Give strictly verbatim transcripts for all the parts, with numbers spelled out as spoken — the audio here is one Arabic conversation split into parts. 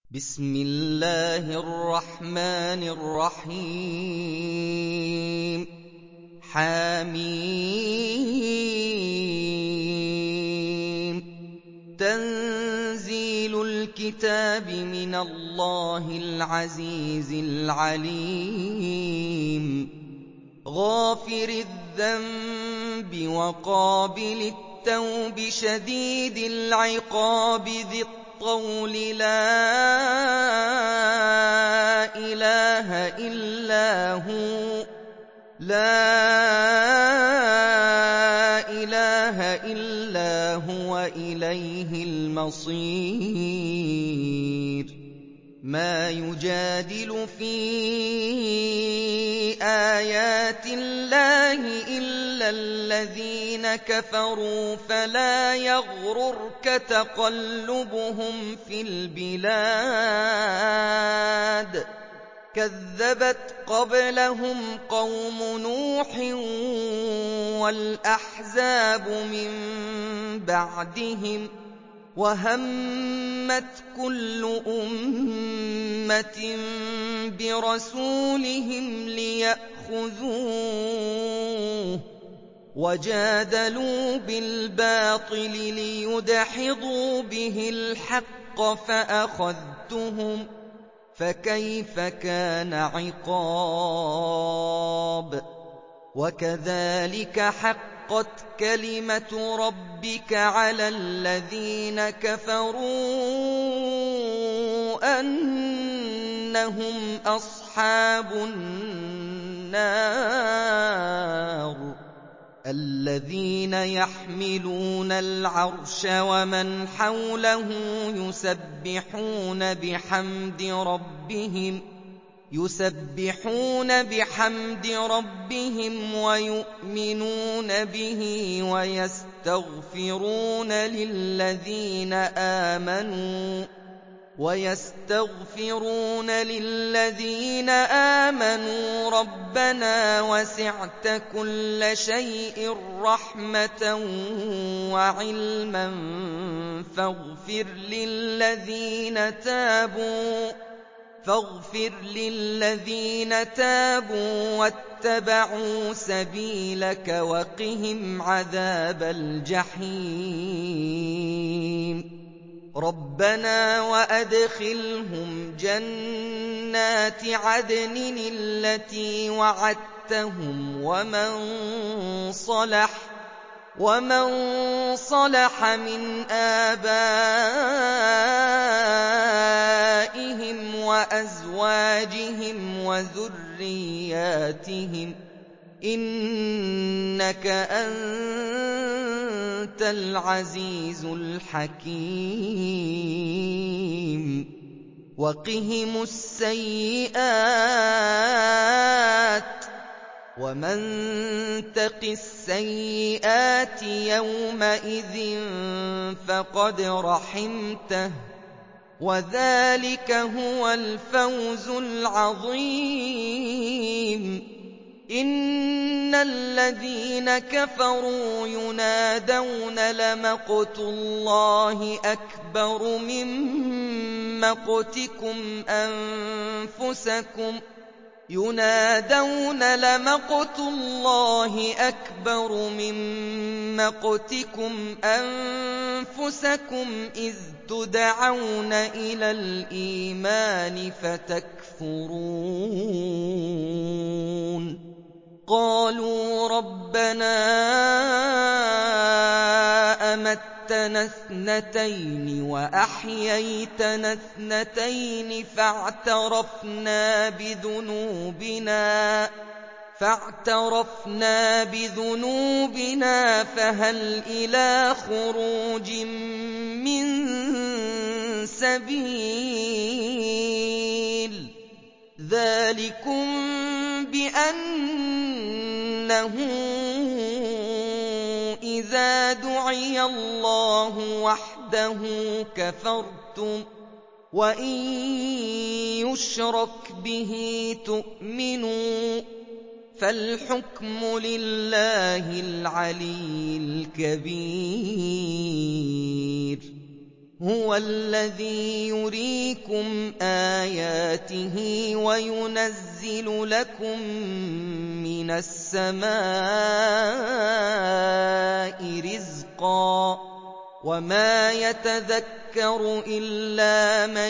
بسم الله الرحمن الرحيم حم تنزيل الكتاب من الله العزيز العليم غافر الذنب وقابل التوب شديد العقاب ذي الطول لا إله إلا هو لا إله إلا هو إليه المصير ما يجادل في آيات الله إلا الذين كفروا فلا يغررك تقلبهم في البلاد كذبت قبلهم قوم نوح والأحزاب من بعدهم وهمت كل أمة برسولهم ليأخذوه وجادلوا بالباطل ليدحضوا به الحق فأخذتهم فكيف كان عقاب وكذلك حقت كلمة ربك على الذين كفروا أنهم أصحاب النار الذين يحملون العرش ومن حوله يسبحون بحمد ربهم يسبحون بحمد ربهم ويؤمنون به ويستغفرون للذين آمنوا ويستغفرون للذين آمنوا ربنا وسعت كل شيء رحمة وعلما فاغفر للذين تابوا فاغفر للذين تابوا واتبعوا سبيلك وقهم عذاب الجحيم ربنا وأدخلهم جنات عدن التي وعدتهم ومن صلح ومن صلح من آبائهم وأزواجهم وذرياتهم إنك أنت العزيز الحكيم وقهم السيئات ومن تق السيئات يومئذ فقد رحمته وذلك هو الفوز العظيم إن الذين كفروا ينادون لمقت الله أكبر من مقتكم أنفسكم ينادون لمقت الله أكبر من مقتكم أنفسكم إذ تدعون إلى الإيمان فتكفرون قالوا ربنا أمتنا اثنتين وأحييتنا اثنتين فاعترفنا بذنوبنا فاعترفنا بذنوبنا فهل إلى خروج من سبيل ذلكم بأنه إذا دعي الله وحده كفرتم وإن يشرك به تؤمنوا فالحكم لله العلي الكبير هُوَ الَّذِي يُرِيكُمْ آيَاتِهِ وَيُنَزِّلُ لَكُم مِّنَ السَّمَاءِ رِزْقًا ۚ وَمَا يَتَذَكَّرُ إِلَّا مَن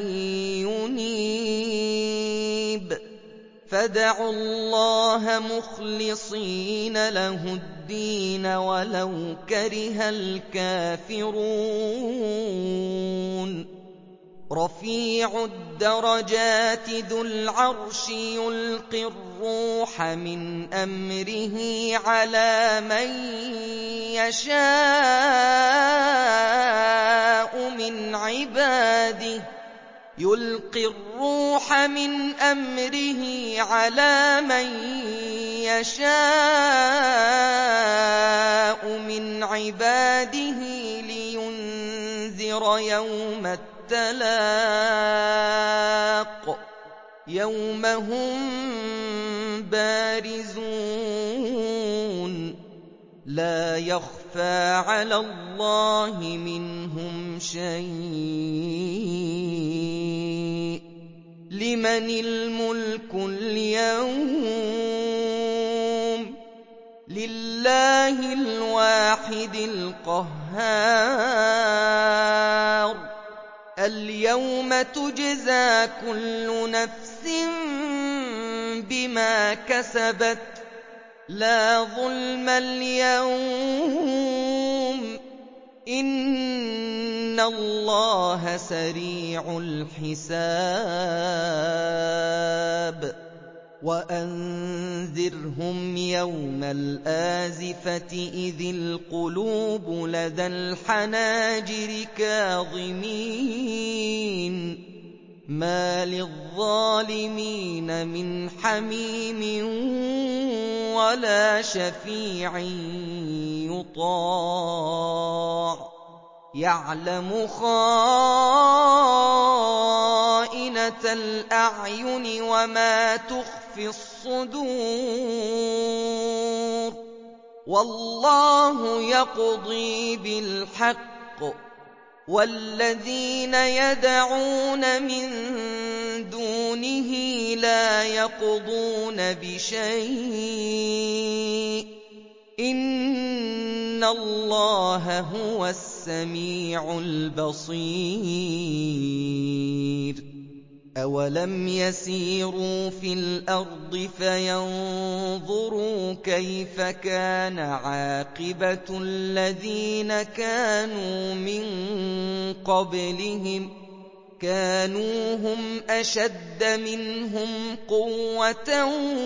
يُنِيبُ فَادْعُوا اللَّهَ مُخْلِصِينَ لَهُ الدِّينَ وَلَوْ كَرِهَ الْكَافِرُونَ رَفِيعُ الدَّرَجَاتِ ذُو الْعَرْشِ يُلْقِي الرُّوحَ مِنْ أَمْرِهِ عَلَىٰ مَن يَشَاءُ مِنْ عِبَادِهِ يُلْقِي الرُّوحَ مِنْ أَمْرِهِ عَلَىٰ مَن يَشَاءُ مِنْ عِبَادِهِ لِيُنذِرَ يَوْمَ التَّلَاقِ يَوْمَ هُم بَارِزُونَ لَا يَخْفَىٰ عَلَى اللَّهِ مِنْهُمْ شَيْءٌ ۚ لِّمَنِ الْمُلْكُ الْيَوْمَ ۖ لِلَّهِ الْوَاحِدِ الْقَهَّارِ الْيَوْمَ تُجْزَىٰ كُلُّ نَفْسٍ بِمَا كَسَبَتْ ۚ لَا ظُلْمَ الْيَوْمَ ۚ إِنَّ اللَّهَ سَرِيعُ الْحِسَابِ وَأَنذِرْهُمْ يَوْمَ الْآزِفَةِ إِذِ الْقُلُوبُ لَدَى الْحَنَاجِرِ كَاظِمِينَ مَا لِلظَّالِمِينَ مِنْ حَمِيمٍ وَلَا شَفِيعٍ يُطَاعُ يَعْلَمُ خَائِنَةَ الْأَعْيُنِ وَمَا تُخْفِي الصُّدُورُ وَاللَّهُ يَقْضِي بِالْحَقِّ ۖ وَالَّذِينَ يَدْعُونَ مِن دُونِهِ لَا يَقْضُونَ بِشَيْءٍ ۗ إِنَّ اللَّهَ هُوَ السَّمِيعُ الْبَصِيرُ أَوَلَمْ يَسِيرُوا فِي الْأَرْضِ فَيَنظُرُوا كَيْفَ كَانَ عَاقِبَةُ الَّذِينَ كَانُوا مِن قَبْلِهِمْ ۚ كَانُوا هُمْ أَشَدَّ مِنْهُمْ قُوَّةً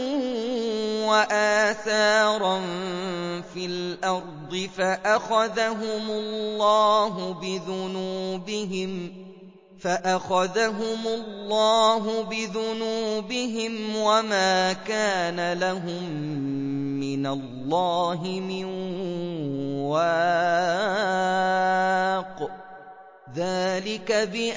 وَآثَارًا فِي الْأَرْضِ فَأَخَذَهُمُ اللَّهُ بِذُنُوبِهِمْ فَأَخَذَهُمُ اللَّهُ بِذُنُوبِهِمْ وَمَا كَانَ لَهُم مِّنَ اللَّهِ مِن وَاقٍ ذَٰلِكَ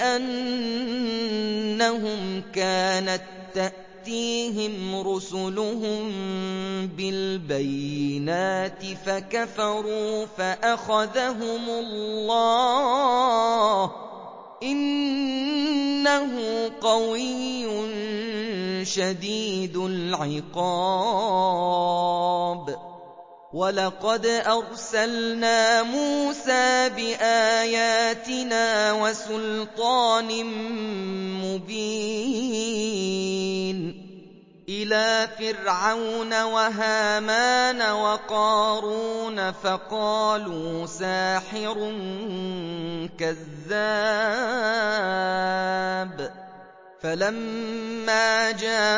بِأَنَّهُمْ كَانَت تَّأْتِيهِمْ رُسُلُهُم بِالْبَيِّنَاتِ فَكَفَرُوا فَأَخَذَهُمُ اللَّهُ ۚ إِنَّهُ قَوِيٌّ شَدِيدُ الْعِقَابِ وَلَقَدْ أَرْسَلْنَا مُوسَىٰ بِآيَاتِنَا وَسُلْطَانٍ مُّبِينٍ إِلَىٰ فِرْعَوْنَ وَهَامَانَ وَقَارُونَ فَقَالُوا سَاحِرٌ كَذَّابٌ فَلَمَّا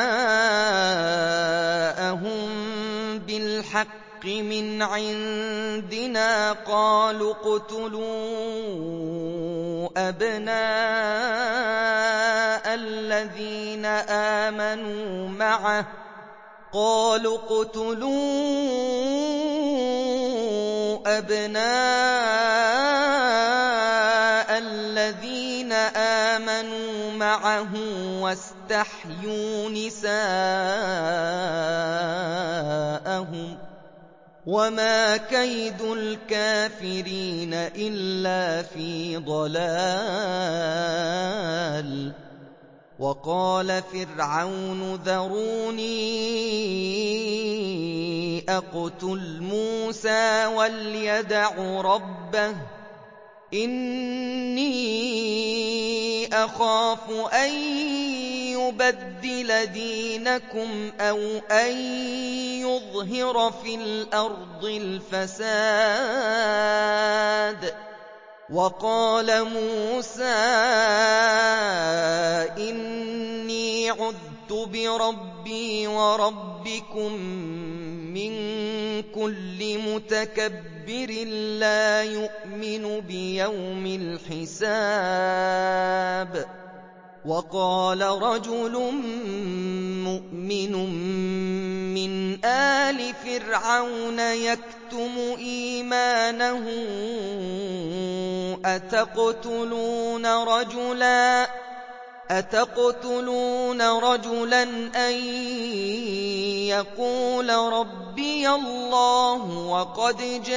جَاءَهُم بِالْحَقِّ مِنْ عِندِنَا قَالُوا اقْتُلُوا أَبْنَاءَ الَّذِينَ آمَنُوا مَعَهُ قَالُوا اقْتُلُوا أَبْنَاءَ الَّذِينَ آمَنُوا مَعَهُ وَاسْتَحْيُوا نِسَاءَهُمْ ۚ وَمَا كَيْدُ الْكَافِرِينَ إِلَّا فِي ضَلَالٍ وَقَالَ فِرْعَوْنُ ذَرُونِي أَقْتُلْ مُوسَىٰ وَلْيَدْعُ رَبَّهُ إِنِّي أَخَافُ أَن يُبَدِّلَ دِينَكُمْ أَوْ أَن يُظْهِرَ فِي الْأَرْضِ الْفَسَادَ وَقَالَ مُوسَىٰ إِنِّي عُذْتُ بِرَبِّي وَرَبِّكُم مِّن كُلِّ مُتَكَبِّرٍ لَّا يُؤْمِنُ بِيَوْمِ الْحِسَابِ وَقَالَ رَجُلٌ مُّؤْمِنٌ مِّنْ آلِ فِرْعَوْنَ يَكْتُمُ إِيمَانَهُ أَتَقْتُلُونَ رَجُلًا أَتَقْتُلُونَ رَجُلًا أَن يَقُولَ رَبِّيَ اللَّهُ وَقَدْ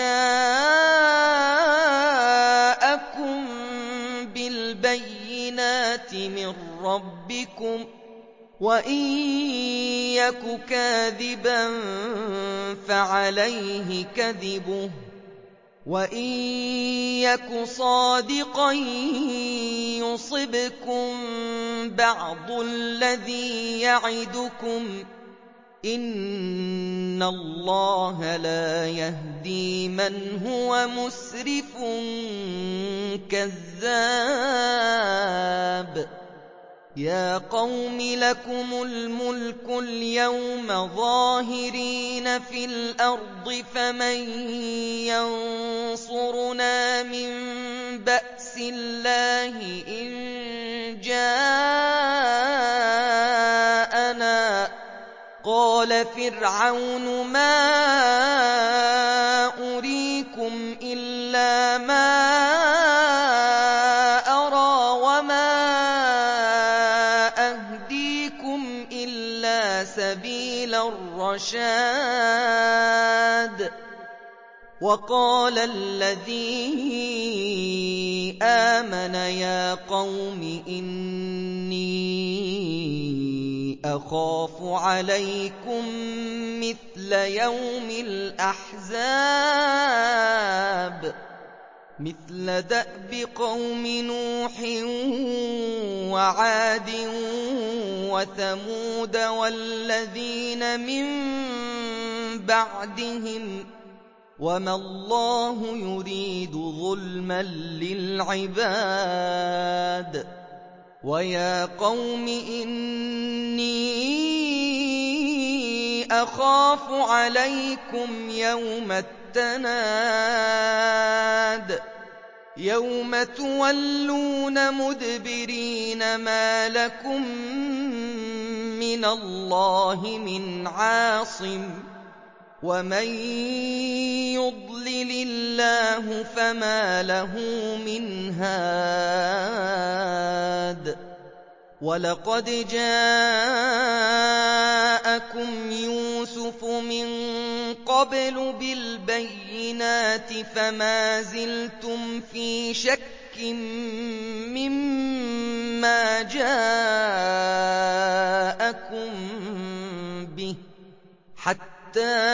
جَاءَكُم بِالْبَيِّنَاتِ مِن رَّبِّكُمْ ۖ وَإِن يَكُ كَاذِبًا فَعَلَيْهِ كَذِبُهُ وَإِن يَكُ صَادِقًا يُصِبْكُم بَعْضُ الَّذِي يَعِدُكُمْ ۖ إِنَّ اللَّهَ لَا يَهْدِي مَنْ هُوَ مُسْرِفٌ كَذَّابٌ يَا قَوْمِ لَكُمُ الْمُلْكُ الْيَوْمَ ظَاهِرِينَ فِي الْأَرْضِ فَمَن يَنصُرُنَا مِن بَأْسِ اللَّهِ إِن جَاءَنَا ۚ قَالَ فِرْعَوْنُ مَا أُرِيكُمْ إِلَّا مَا أَرَىٰ وَمَا أَهْدِيكُمْ إِلَّا سَبِيلَ الرَّشَادِ وَقَالَ الَّذِي آمَنَ يَا قَوْمِ إِنِّي أَخَافُ عَلَيْكُم مِّثْلَ يَوْمِ الْأَحْزَابِ مِثْلَ دَأْبِ قَوْمِ نُوحٍ وَعَادٍ وَثَمُودَ وَالَّذِينَ مِن بَعْدِهِمْ ۚ وَمَا اللَّهُ يُرِيدُ ظُلْمًا لِّلْعِبَادِ وَيَا قَوْمِ إِنِّي أَخَافُ عَلَيْكُمْ يَوْمَ التَّنَادِ يَوْمَ تُوَلُّونَ مُدْبِرِينَ مَا لَكُم مِّنَ اللَّهِ مِنْ عَاصِمٍ وَمَن يُضْلِلِ اللَّهُ فَمَا لَهُ مِنْ هَادٍ وَلَقَدْ جَاءَكُمْ يُوسُفُ مِن قَبْلُ بِالْبَيِّنَاتِ فَمَا زِلْتُمْ فِي شَكٍّ مِّمَّا جَاءَكُم بِهِ حَتَّىٰ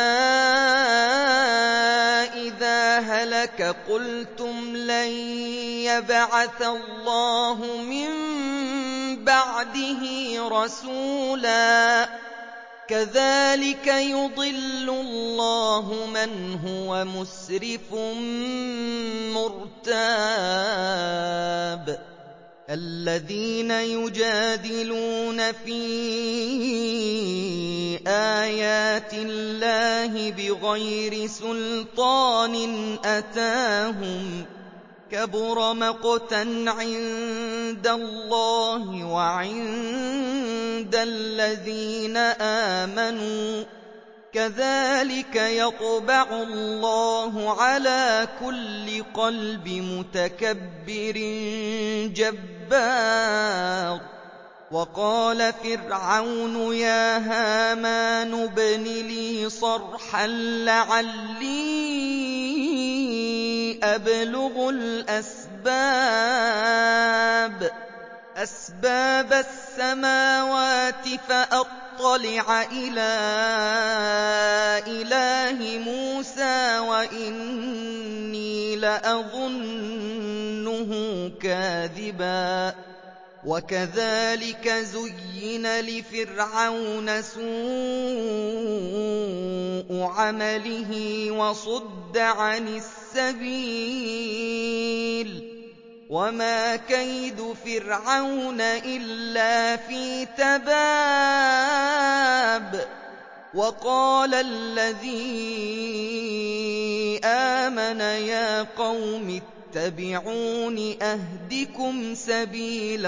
إِذَا هَلَكَ قُلْتُمْ لَن يَبْعَثَ اللَّهُ مِن بَعْدِهِ رَسُولًا ۚ كَذَٰلِكَ يُضِلُّ اللَّهُ مَنْ هُوَ مُسْرِفٌ مُّرْتَابٌ الَّذِينَ يُجَادِلُونَ فِي آيَاتِ اللَّهِ بِغَيْرِ سُلْطَانٍ أَتَاهُمْ ۖ كَبُرَ مَقْتًا عِندَ اللَّهِ وَعِندَ الَّذِينَ آمَنُوا ۚ كَذَٰلِكَ يَطْبَعُ اللَّهُ عَلَىٰ كُلِّ قَلْبِ مُتَكَبِّرٍ جَبَّارٍ وقال فرعون يا هامان ابن لي صرحا لعلي أبلغ الأسباب أسباب السماوات فأطلع إلى إله موسى وإني لأظنه كاذبا وكذلك زين لفرعون سوء عمله وصد عن السبيل وما كيد فرعون إلا في تباب وقال الذي آمن يا قوم اتبعون أهدكم سبيل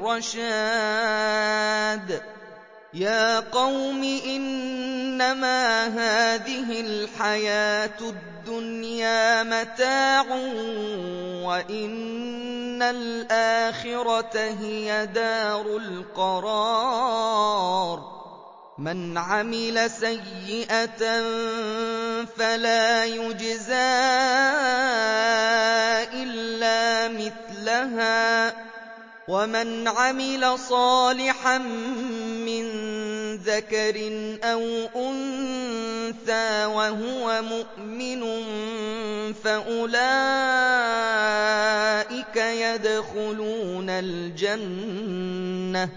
الرشاد يا قوم إنما هذه الحياة الدنيا متاع وإن الآخرة هي دار القرار من عمل سيئة فلا يجزى إلا مثلها ومن عمل صالحا من ذكر أو أنثى وهو مؤمن فأولئك يدخلون الجنة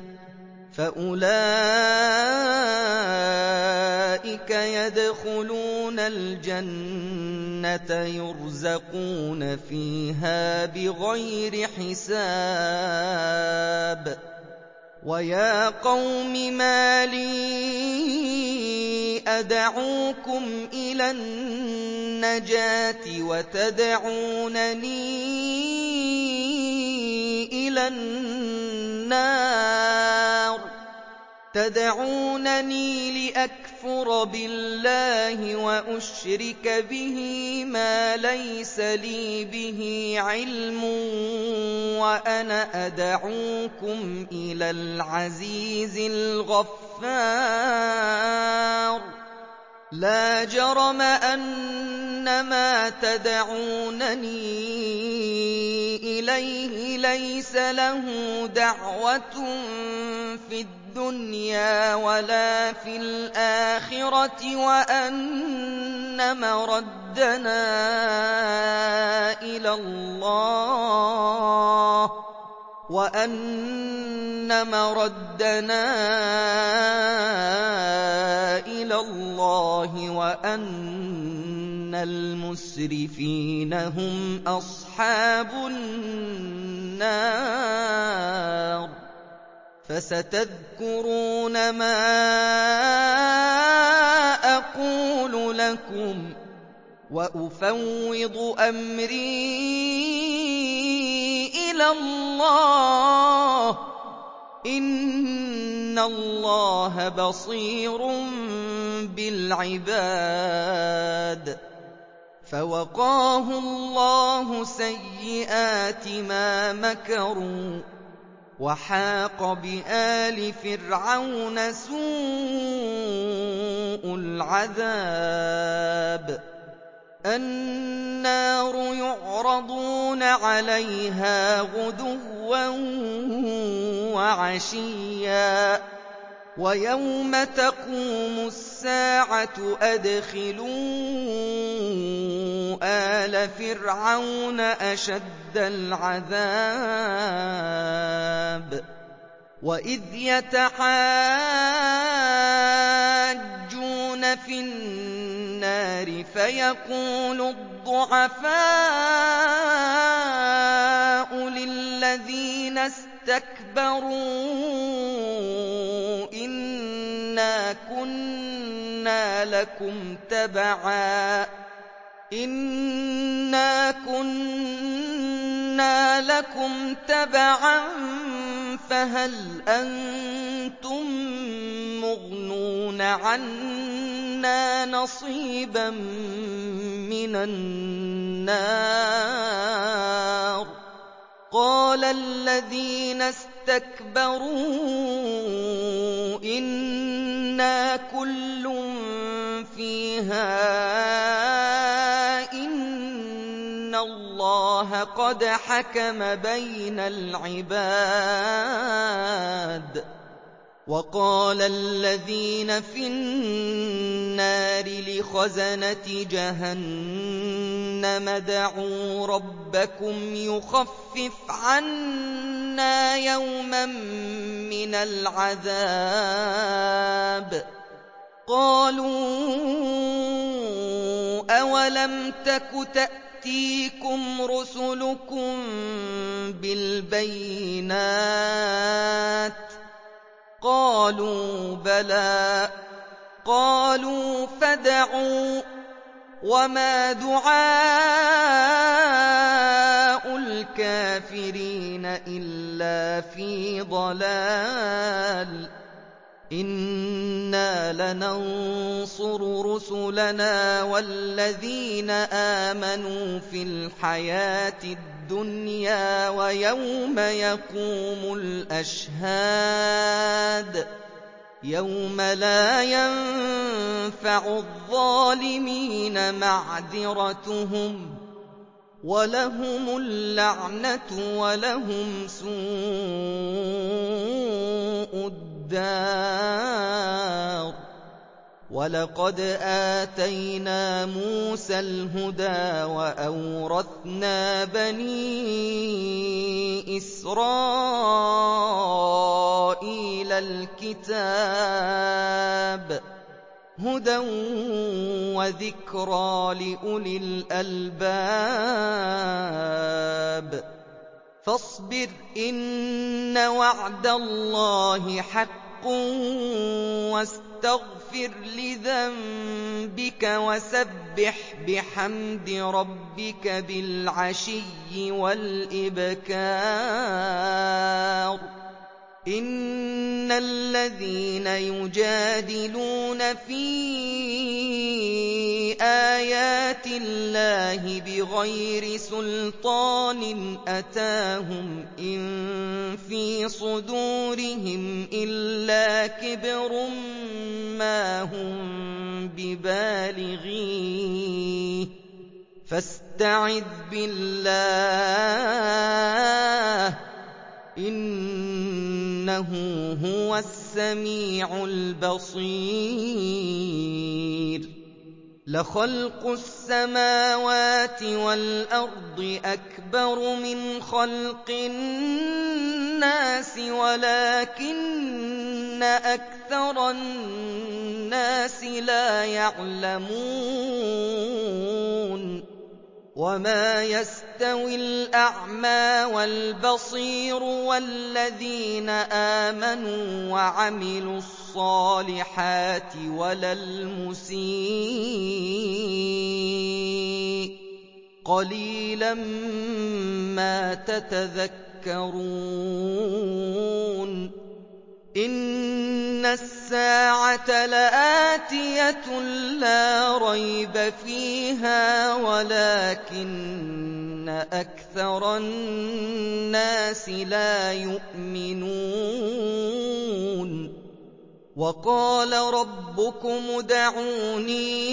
فأولئك يدخلون الجنة يرزقون فيها بغير حساب ويا قوم ما لي أدعوكم إلى النجاة وتدعونني إلى النار تدعونني لأكفر بالله وأشرك به ما ليس لي به علم وأنا أدعوكم إلى العزيز الغفار لا جرم أن ما تدعونني إليه ليس له دعوة في الدنيا ولا في الآخرة وأن مردنا إلى الله وأن مردنا إلى الله وأن المسرفين هم أصحاب النار فستذكرون ما أقول لكم وأفوض أمري إلى الله إن الله بصير بالعباد فوقاه الله سيئات ما مكروا وحاق بآل فرعون سوء العذاب النار يعرضون عليها غدوا وعشيا ويوم تقوم الساعة أدخلوا آل فرعون أشد العذاب وإذ يتحاجون في النار فيقول الضعفاء للذين استكبروا إنا كنا لكم تبعا إنا كنا لكم تبعا فهل أنتم مغنون عنا نصيبا من النار قال الذين استكبروا كُلٌّ فِيهَا إِنَّ اللَّهَ قَدْ حَكَمَ بَيْنَ الْعِبَادِ وَقَالَ الَّذِينَ فِي النَّارِ لِخَزَنَةِ جَهَنَّمَ ادْعُوا رَبَّكُمْ يُخَفِّفْ عَنَّا يَوْمًا مِّنَ الْعَذَابِ قَالُوا أَوَلَمْ تَكُ تَأْتِيكُمْ رُسُلُكُم بِالْبَيِّنَاتِ قَالُوا بَلَىٰ قَالُوا فَادْعُوا ۗ وَمَا دُعَاءُ الْكَافِرِينَ إِلَّا فِي ضَلَالٍ إِنَّا لَنَنصُرُ رُسُلَنَا وَالَّذِينَ آمَنُوا فِي الْحَيَاةِ الدُّنْيَا وَيَوْمَ يَقُومُ الْأَشْهَادُ يَوْمَ لَا يَنفَعُ الظَّالِمِينَ مَعْذِرَتُهُمْ وَلَهُمُ اللَّعْنَةُ وَلَهُمْ سُوءُ الدَّارِ وَلَقَدْ آتَيْنَا مُوسَى الْهُدَىٰ وَأَوْرَثْنَا بَنِي إِسْرَائِيلَ الْكِتَابَ هُدًى وَذِكْرَىٰ لِأُولِي الْأَلْبَابِ فَاصْبِرْ إِنَّ وَعْدَ اللَّهِ حَقٌّ وَاسْتَغْفِرْ لِذَنبِكَ وَسَبِّحْ بِحَمْدِ رَبِّكَ بِالْعَشِيِّ وَالْإِبْكَارِ إِنَّ الَّذِينَ يُجَادِلُونَ فِي آيَاتِ اللَّهِ بِغَيْرِ سُلْطَانٍ أَتَاهُمْ إِن فِي صُدُورِهِمْ إِلَّا كِبْرٌ مَّا هُم بِبَالِغِيهِ فَاسْتَعِذْ بِاللَّهِ ۖ إِنَّهُ هُوَ السَّمِيعُ الْبَصِيرُ لَخَلْقُ السَّمَاوَاتِ وَالْأَرْضِ أَكْبَرُ مِنْ خَلْقِ النَّاسِ وَلَٰكِنَّ أَكْثَرَ النَّاسِ لَا يَعْلَمُونَ وَمَا يَسْتَوِي الْأَعْمَىٰ وَالْبَصِيرُ وَالَّذِينَ آمَنُوا وَعَمِلُوا الصَّالِحَاتِ وَلَا الْمُسِيءُ ۚ قَلِيلًا مَّا تَتَذَكَّرُونَ إِنَّ السَّاعَةَ لَآتِيَةٌ لَّا رَيْبَ فِيهَا وَلَٰكِنَّ أَكْثَرَ النَّاسِ لَا يُؤْمِنُونَ وَقَالَ رَبُّكُمُ ادْعُونِي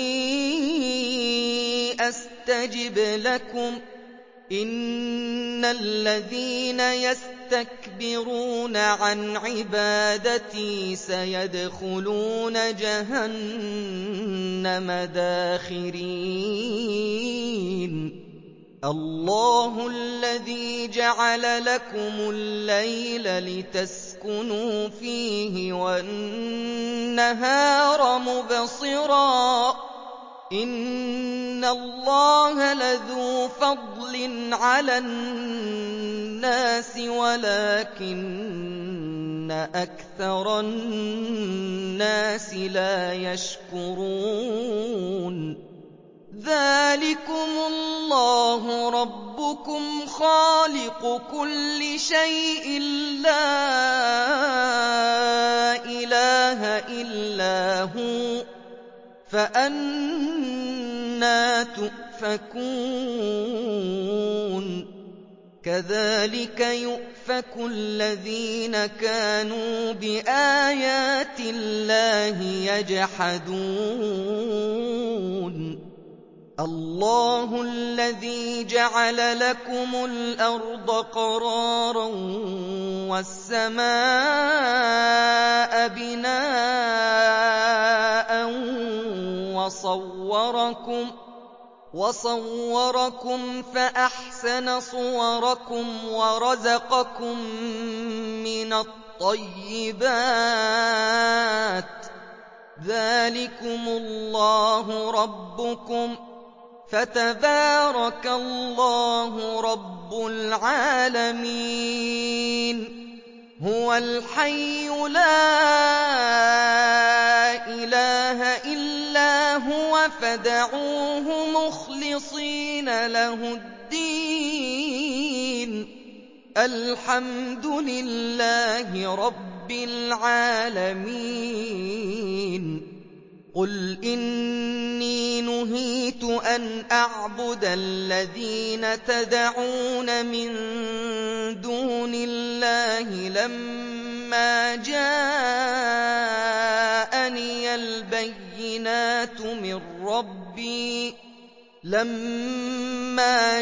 أَسْتَجِبْ لَكُمْ ۚ إِنَّ الَّذِينَ يَسْتَكْبِرُونَ عَنْ عِبَادَتِي سَيَدْخُلُونَ جَهَنَّمَ دَاخِرِينَ اللَّهُ الَّذِي جَعَلَ لَكُمُ اللَّيْلَ لِتَسْكُنُوا فِيهِ وَالنَّهَارَ مُبْصِرًا ۚ إِنَّ اللَّهَ لَذُو فَضْلٍ عَلَى النَّاسِ وَلَٰكِنَّ أَكْثَرَ النَّاسِ لَا يَشْكُرُونَ ذَٰلِكُمُ اللَّهُ رَبُّكُمْ خَالِقُ كُلِّ شَيْءٍ لَّا إِلَٰهَ إِلَّا هُوَ فَأَنَّىٰ تُؤْفَكُونَ كَذَٰلِكَ يُؤْفَكُ يَأْفَكُ الَّذِينَ كَانُوا بِآيَاتِ اللَّهِ يَجْحَدُونَ اللَّهُ الَّذِي جَعَلَ لَكُمُ الْأَرْضَ قَرَارًا وَالسَّمَاءَ بِنَاءً وَصَوَّرَكُمْ وَصَوَّرَكُمْ فَأَحْسَنَ صُوَرَكُمْ وَرَزَقَكُم مِّنَ الطَّيِّبَاتِ ۚ ذَٰلِكُمُ اللَّهُ رَبُّكُمْ فَتَبَارَكَ اللَّهُ رَبُّ الْعَالَمِينَ هُوَ الْحَيُّ لَا إِلَٰهَ إِلَّا هُوَ فَادْعُوهُ مُخْلِصِينَ لَهُ الدِّينَ الْحَمْدُ لِلَّهِ رَبِّ الْعَالَمِينَ قُلْ إِنِّي نُهِيتُ أَنْ أَعْبُدَ الَّذِينَ تَدْعُونَ مِن دُونِ اللَّهِ لَمَّا جَاءَنِيَ الْبَيِّنَاتُ مِن رَّبِّي لَمَّا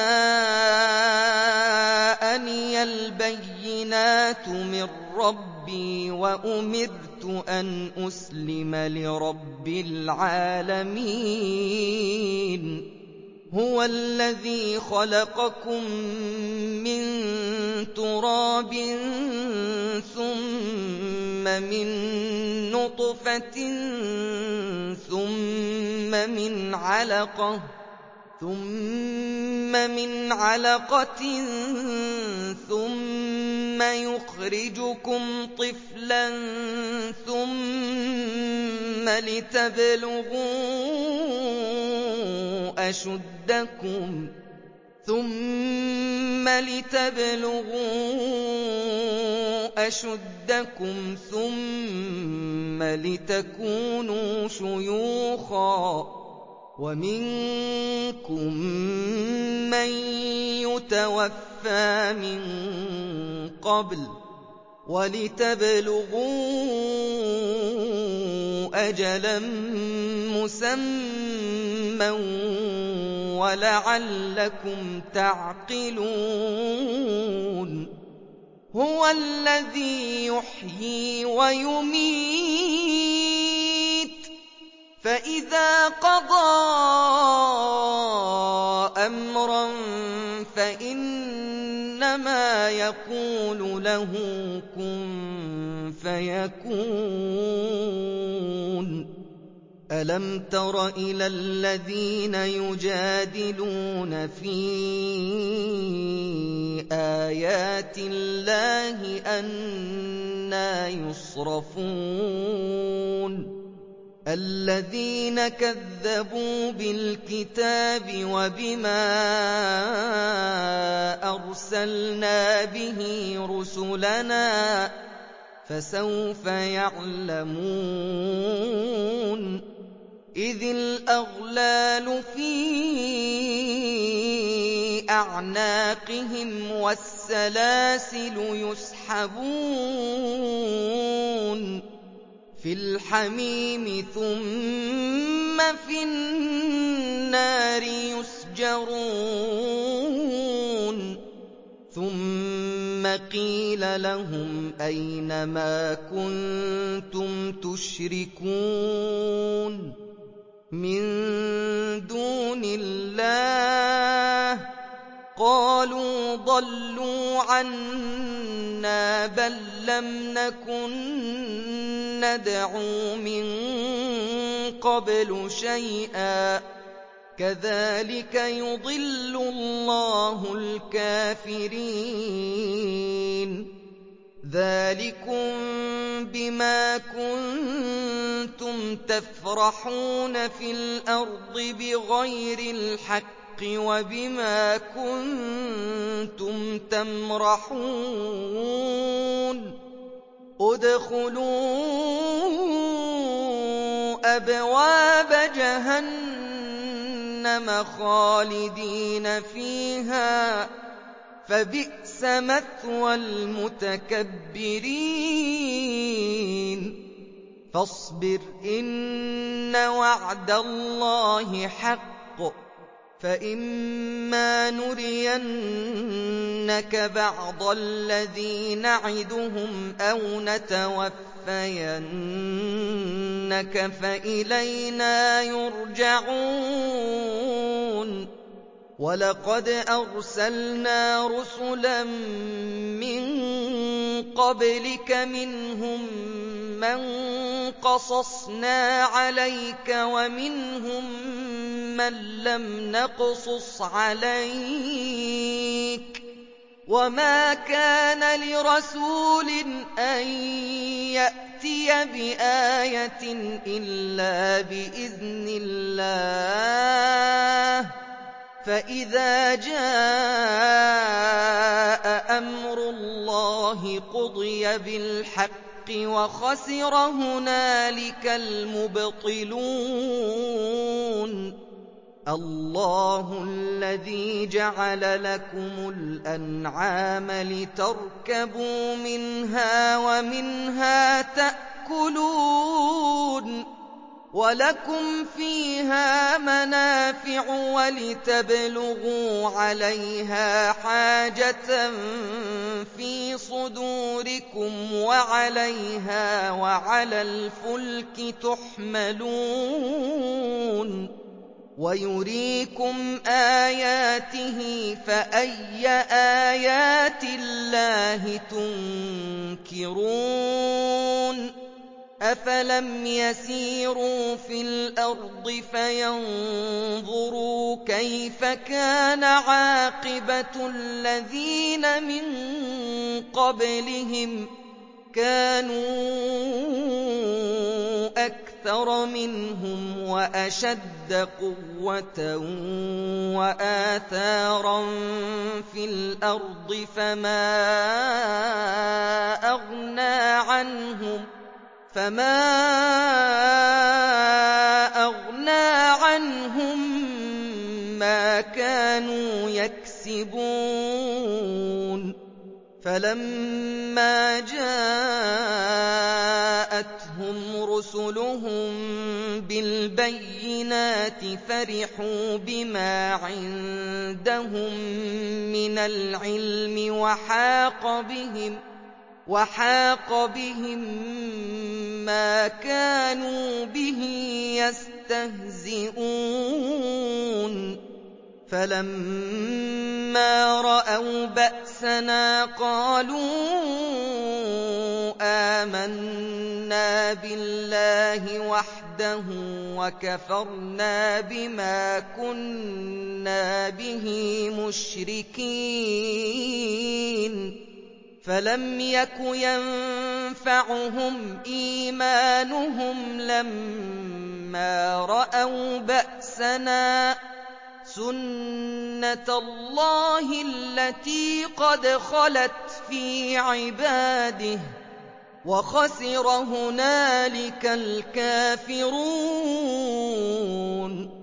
جَاءَنِيَ الْبَيِّنَاتُ مِن رَّبِّي وَأُمِرْتُ أَنْ أُسْلِمَ لِرَبِّ الْعَالَمِينَ هُوَ الَّذِي خَلَقَكُم مِّن تُرَابٍ ثُمَّ مِن نُّطْفَةٍ ثُمَّ مِنْ عَلَقَةٍ ثُمَّ مِنْ عَلَقَةٍ ثُمَّ يُخْرِجُكُمْ طِفْلًا ثُمَّ لِتَبْلُغُوا أَشُدَّكُمْ ثُمَّ لِتَبْلُغُوا أَشُدَّكُمْ ثُمَّ لِتَكُونُوا شُيُوخًا وَمِنكُم مَّن يُتَوَفَّىٰ مِن قَبْلُ وَلِتَبْلُغُوا أَجَلًا مُّسَمًّى وَلَعَلَّكُمْ تَعْقِلُونَ هُوَ الَّذِي يُحْيِي وَيُمِيتُ فَإِذَا قَضَىٰ أَمْرًا فَإِنَّمَا يَقُولُ لَهُ كُن فَيَكُونُ أَلَمْ تَرَ إِلَى الَّذِينَ يُجَادِلُونَ فِي آيَاتِ اللَّهِ أَنَّىٰ يُصْرَفُونَ الَّذِينَ كَذَّبُوا بِالْكِتَابِ وَبِمَا أَرْسَلْنَا بِهِ رُسُلَنَا فَسَوْفَ يَعْلَمُونَ إِذِ الْأَغْلَالُ فِي أَعْنَاقِهِمْ وَالسَّلَاسِلُ يُسْحَبُونَ فِي الْحَمِيمِ ثُمَّ فِي النَّارِ يُسْجَرُونَ ثُمَّ قِيلَ لَهُمْ أَيْنَ مَا كُنتُمْ تُشْرِكُونَ مِن دُونِ اللَّهِ قَالُوا ضَلُّوا عَنَّا بَل لَّمْ نَكُن نَّدْعُو مِن قَبْلُ شَيْئًا ۚ كَذَٰلِكَ يُضِلُّ اللَّهُ الْكَافِرِينَ ذَٰلِكُم بِمَا كُنتُمْ تَفْرَحُونَ فِي الْأَرْضِ بِغَيْرِ الْحَقِّ وَبِمَا كُنتُمْ تَمْرَحُونَ ادْخُلُوا أَبْوَابَ جَهَنَّمَ خَالِدِينَ فِيهَا فَبِئْسَ وَبِئْسَ مَثْوَى الْمُتَكَبِّرِينَ فاصبر إن وعد الله حق فإما نرينك بعض الذي نعدهم أو نتوفينك فإلينا يرجعون ولقد أرسلنا رسلا من قبلك منهم من قصصنا عليك ومنهم من لم نقصص عليك وما كان لرسول أن يأتي بآية إلا بإذن الله فإذا جاء أمر الله قضي بالحق وخسر هنالك المبطلون الله الذي جعل لكم الأنعام لتركبوا منها ومنها تأكلون وَلَكُمْ فِيهَا مَنَافِعُ وَلِتَبْلُغُوا عَلَيْهَا حَاجَةً فِي صُدُورِكُمْ وَعَلَيْهَا وَعَلَى الْفُلْكِ تُحْمَلُونَ وَيُرِيكُمْ آيَاتِهِ فَأَيَّ آيَاتِ اللَّهِ تُنكِرُونَ أَفَلَمْ يَسِيرُوا فِي الْأَرْضِ فَيَنظُرُوا كَيْفَ كَانَ عَاقِبَةُ الَّذِينَ مِن قَبْلِهِمْ كَانُوا أَكْثَرَ مِنْهُمْ وَأَشَدَّ قُوَّةً وَآثَارًا فِي الْأَرْضِ فَمَا أَغْنَىٰ عَنْهُمْ فما أغنى عنهم ما كانوا يكسبون فلما جاءتهم رسلهم بالبينات فرحوا بما عندهم من العلم وحاق بهم وحاق بهم ما كانوا به يستهزئون فلما رأوا بأسنا قالوا آمنا بالله وحده وكفرنا بما كنا به مشركين فلم يك ينفعهم إيمانهم لما رأوا بأسنا سنة الله التي قد خلت في عباده وخسر هنالك الكافرون